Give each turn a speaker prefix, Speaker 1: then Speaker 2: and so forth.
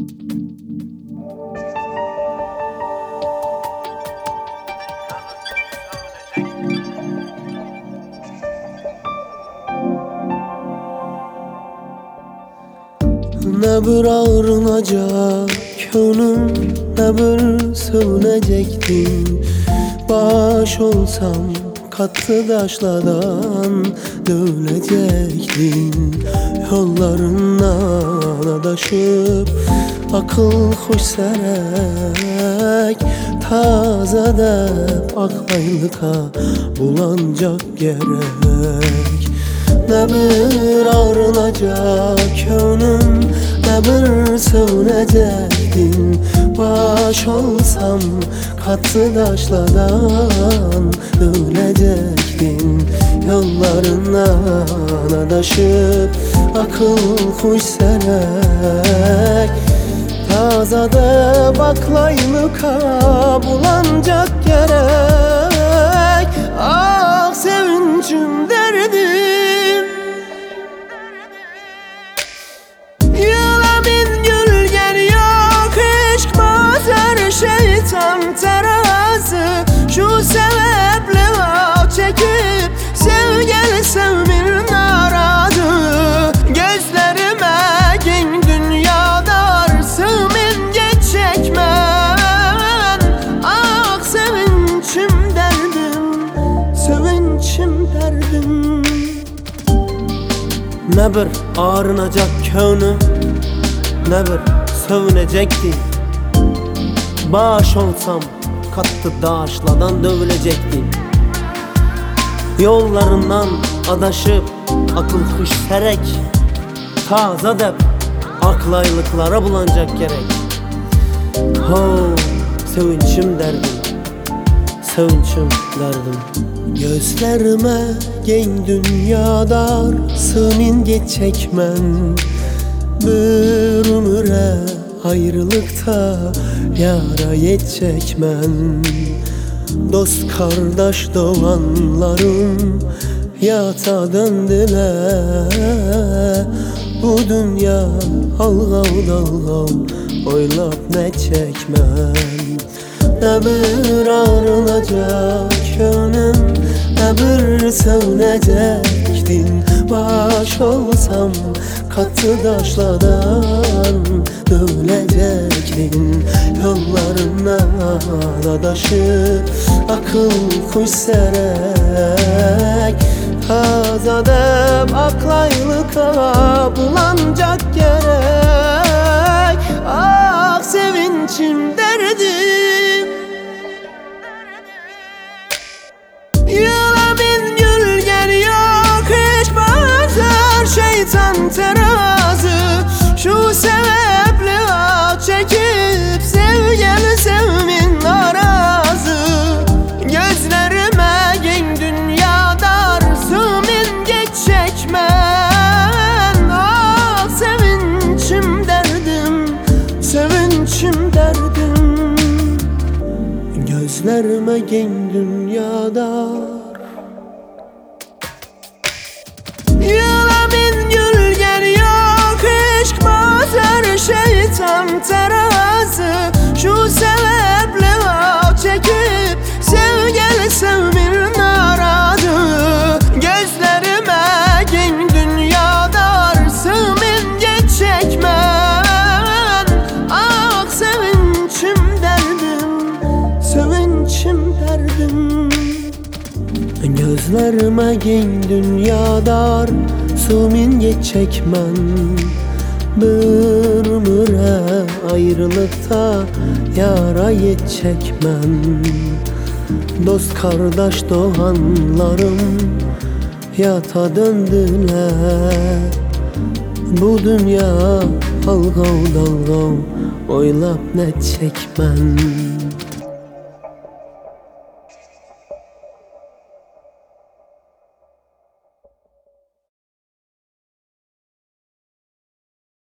Speaker 1: Ne bir ağrınacak könlüm, ne bir sövünecektin. Baş olsam katlı taşlardan dövülecektin. Yollarından adaşıp akıl hoş serek, taze de aklaylıka bulanacak gerek. Ne bir ağrınacak könlüm, ne bir sövünecektin. Baş olsam katlı taşlardan dövülecektin. Yollarından adaşıp akıl hoş serek, tazada baklaylıka bulanacak gerek. Ah sevincim derdim, yılamin gülgen yok, aşk bazer şeytan terazı. Şu sebeple vav çekip sevgili sevmir narazı. Gözlerime gen dünyada sığmin geçecek men. Ah sevinçim derdim, sevinçim derdim. Ne bir ağrınacak könlüm, ne bir sövünecektin. Baş olsam katlı daşlardan dövülecektin. Yollarından adaşıp akıl kuş serek, taze dep aklaylıklara bulanacak gerek. Ho sevinçim derdim, sevinçim derdim. Gözlerime gen dünyadar sığmin geçecek men. Bir ömüre ayrılıkta yara yetecek men. Dost kardeş doğanlarım yata döndüler. Bu dünya algav dalgav oylap ne çekmem. Ne bir ağrınacak könlüm, ne bir sövünecektin. Baş olsam katlı taşlardan dövülecektin. Yollarından adaşıp akıl kuş serek, tazada aklaylıka bulanacak gerek. Ah sevinçim derdim, yılamin gülgen yok, aşk bazer şeytan terazı. Şu sebeple vav çekip sevgili sevmin narazı. Gözlerime gen dünyada sığmin geçecek men. Ah sevinçim derdim, sevinçim derdim. Gözlerime gen dünyada yılamin gülgen yok, aşk bazer şeytan terazı. Şu sebeple vav çekip sevgili sevmir narazı. Gözlerime gen dünyada sığmin geçecek men. Ah sevinçim derdim, sevinçim derdim. Gözlerime gen dünyada sığmin geçecek men. Bir ömüre ayrılıkta yara yetecek men. Dost kardeş doğanlarım yata döndüler. Bu dünya algav dalgav oylap ne çekmen.